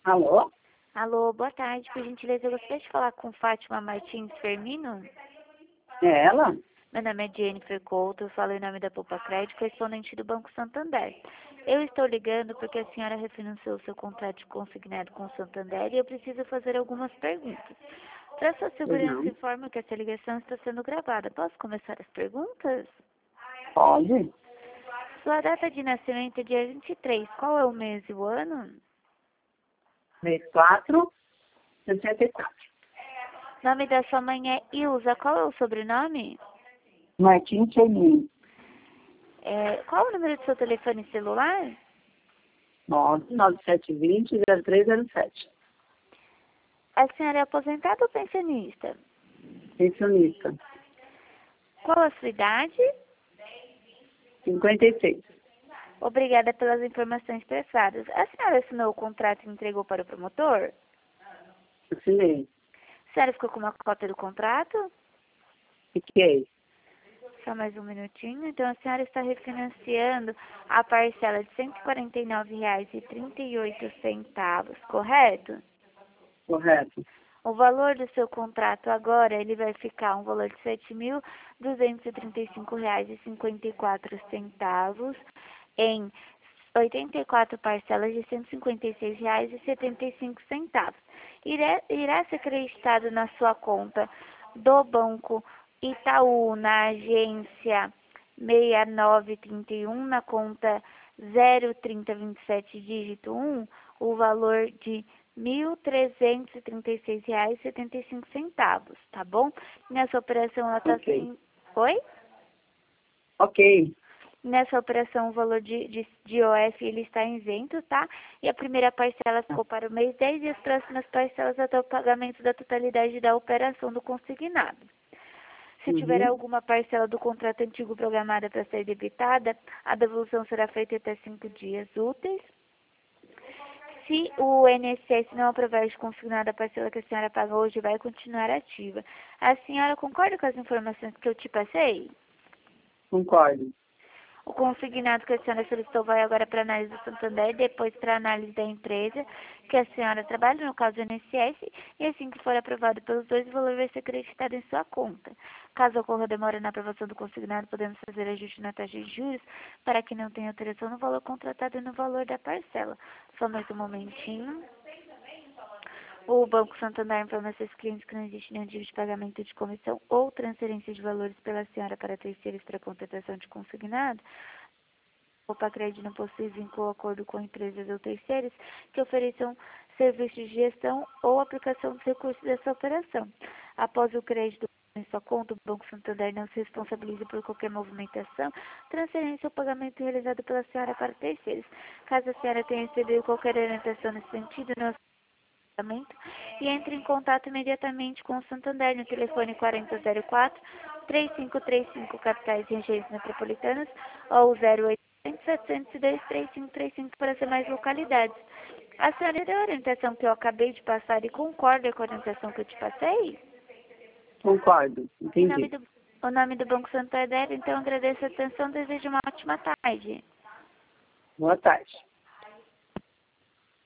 Alô? Alô, boa tarde. Por gentileza, eu gostaria de falar com Fátima Martins Fermino. É ela? Meu nome é Jennifer Couto, eu falo em nome da Poupa Crédito, correspondente do Banco Santander. Eu estou ligando porque a senhora refinanciou seu contrato de consignado com o Santander e eu preciso fazer algumas perguntas. Para sua Pois segurança, não. informo que essa ligação está sendo gravada. Posso começar as perguntas? Pode? Sua data de nascimento é dia 23. Qual é o mês e o ano? 34, 64. Nome da sua mãe é Ilza. Qual é o sobrenome? Martins Fermino. Qual o número do seu telefone celular? 99720-0307. A senhora é aposentada ou pensionista? Pensionista. Qual a sua idade? 56. Obrigada pelas informações prestadas. A senhora assinou o contrato e entregou para o promotor? Assinei. A senhora ficou com uma cópia do contrato? Fiquei. Só mais um minutinho. Então, a senhora está refinanciando a parcela de R$ 149,38, correto? Correto. O valor do seu contrato agora, ele vai ficar um valor de R$ 7.235,54 em 84 parcelas de R$ 156,75. Irá ser acreditado na sua conta do Banco Itaú, na agência 6931, na conta 03027, dígito 1, o valor de R$ 1.336,75, tá bom? Nessa operação ela está Ok. assim... Oi? Ok. Nessa operação, o valor de IOF ele está isento, tá? E a primeira parcela ficou para o mês 10 e as próximas parcelas até o pagamento da totalidade da operação do consignado. Se tiver Uhum. alguma parcela do contrato antigo programada para ser debitada, a devolução será feita até 5 dias úteis. Se o INSS não aprovar de consignado, a parcela que a senhora paga hoje vai continuar ativa. A senhora concorda com as informações que eu te passei? Concordo. O consignado que a senhora solicitou vai agora para análise do Santander, depois para análise da empresa que a senhora trabalha, no caso do INSS, e assim que for aprovado pelos dois, o valor vai ser acreditado em sua conta. Caso ocorra demora na aprovação do consignado, podemos fazer ajuste na taxa de juros para que não tenha alteração no valor contratado e no valor da parcela. Só mais um momentinho. O Banco Santander informa a seus clientes que não existe nenhum tipo de pagamento de comissão ou transferência de valores pela senhora para terceiros para contratação de consignado. O Poupa-Crédito não possui vínculo ou acordo com empresas ou terceiros que ofereçam serviços de gestão ou aplicação dos recursos dessa operação. Após o crédito em sua conta, o Banco Santander não se responsabiliza por qualquer movimentação, transferência ou pagamento realizado pela senhora para terceiros. Caso a senhora tenha recebido qualquer orientação nesse sentido, não e entre em contato imediatamente com o Santander no telefone 4004-3535, capitais e regiões metropolitanas, ou 0800-702-3535 para ser mais localidades. A senhora deu a orientação que eu acabei de passar e concorda com a orientação que eu te passei? Concordo. Em nome Entendi. o nome do Banco Santander, então agradeço a atenção e desejo uma ótima tarde. Boa tarde.